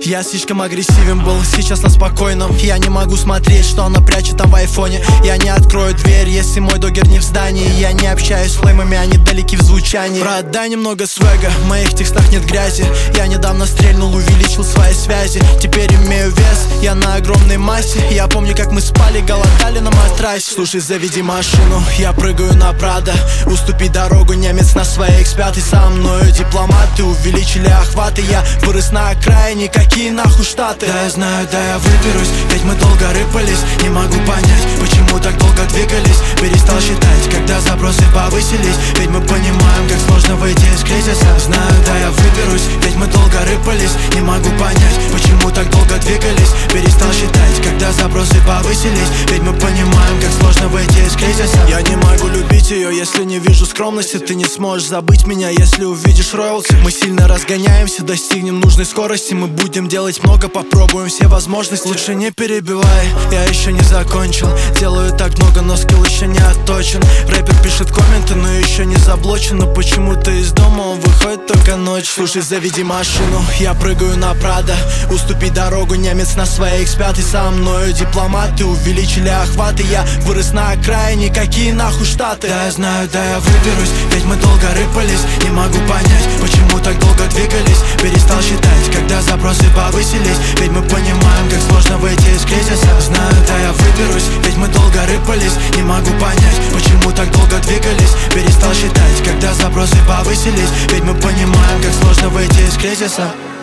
Я слишком агрессивен был, сейчас на спокойном. Я не могу смотреть, что она прячет там в айфоне. Я не открою дверь, если мой догер не в здании. Я не общаюсь с флеймами, они далеки в звучании. Продай немного свега, в моих текстах нет грязи. Я недавно стрельнул, увеличил свои связи. Теперь имею вес, я на огромной массе. Я помню, как мы спали, голодали на матрасе. Слушай, заведи машину, я прыгаю на Прадо. Уступи дорогу, немец на своей X5. Со мною дипломаты увеличили охваты. Я вырос на окраине, какие нахуй штаты. Да я знаю, да я выберусь, ведь мы долго рыпались. Не могу понять, почему так долго двигались. Перестал считать, когда запросы повысились. Ведь мы понимаем, как сложно выйти из кризиса. Знаю, да я выберусь, ведь мы долго рыпались. Не могу понять, почему так долго двигались. Перестал считать, когда запросы повысились. Ведь мы понимаем, как сложно выйти из кризиса. Я не могу любить ее, если не вижу скромности. Ты не сможешь забыть меня, если увидишь роялти. Мы сильно разгоняемся, достигнем нужной скорости. Мы будем делать много, попробуем все возможности. Лучше не перебивай, я еще не закончил. Делаю так много, но скилл еще не отточен. Рэпер пишет комменты, но еще не заблочен. Но почему-то из дома он выходит только ночью. Слушай, заведи машину, я прыгаю на Прадо. Уступи дорогу, немец на своей X5. Со мною дипломаты увеличили охваты. Я вырос на окраине, какие нахуй штаты. Да я знаю, да я выберусь, ведь мы долго рыпались. Не могу понять, почему так долго двигались. Перестал считать, когда запросы повысились. Ведь мы понимаем, как сложно выйти из кризиса. Знаю, да я выберусь, ведь мы долго рыпались. Не могу понять, почему так долго двигались. Перестал считать, когда запросы повысились. Ведь мы понимаем, как сложно выйти из кризиса.